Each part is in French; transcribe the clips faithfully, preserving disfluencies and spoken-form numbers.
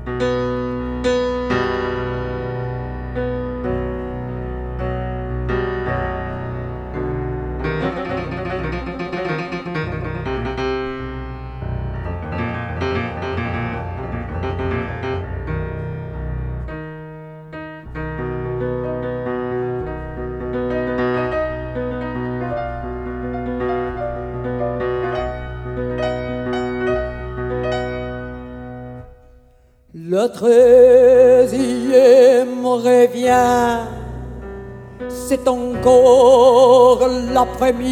Le treizième revient, c'est encore la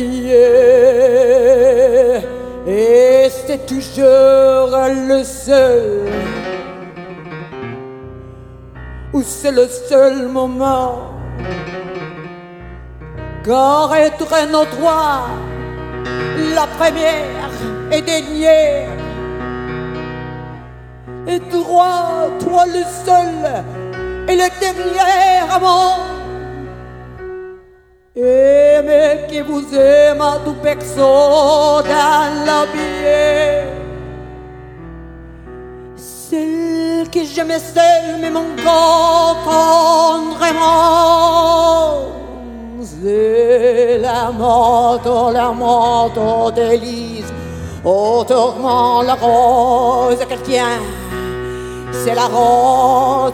première, et c'est toujours le seul, ou c'est le seul moment, car être notre la première et dernière. Et toi, toi le seul et le dernier amant. Aimez qui vous aime à tout personne dans la vie. Celle que j'aimais seule, mais mon corps tendrement. C'est la moto, la moto d'Élise, au tourment la rose chrétien. C'est la rose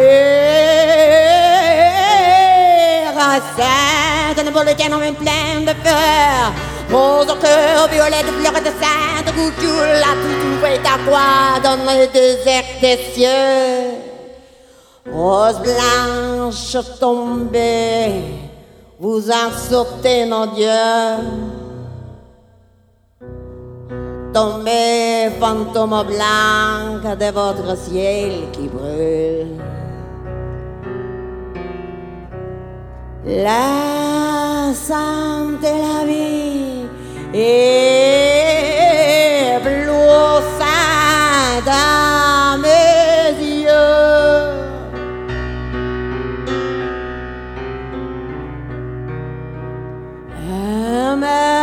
première, sainte napolitaine en même plein de feu, rose au cœur, violette, fleur de sainte, goujoule, la toutou est à quoi dans le désert des cieux. Rose blanche tombée, vous en sortez, nos dieux. Tombez, fantôme blanc de votre ciel qui brûle. La santé, la vie et bleu sang dans mes yeux. Amen.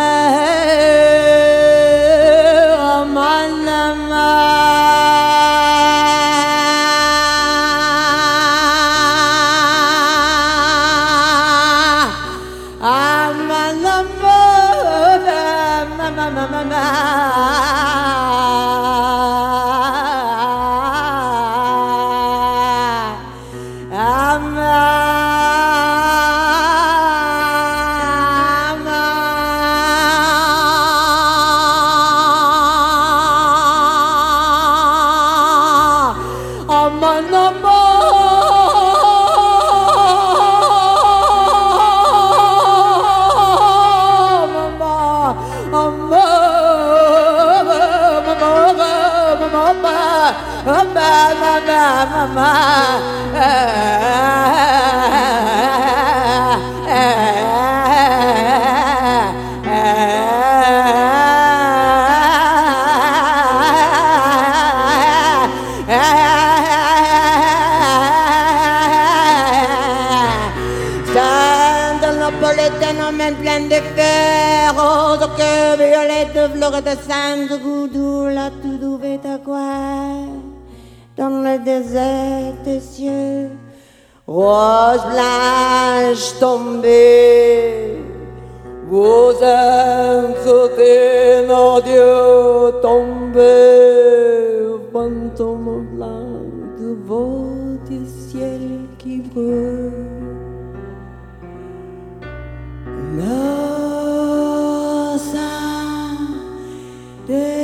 Pleine de fer, rose au cœur, violette, fleur de cendre, goudou, la tout douvet à quoi dans le désert des cieux. Rose blanche tombée, vos âmes sautées, nos dieux tombés, fantôme blanc de votre ciel qui brûle. Le sang de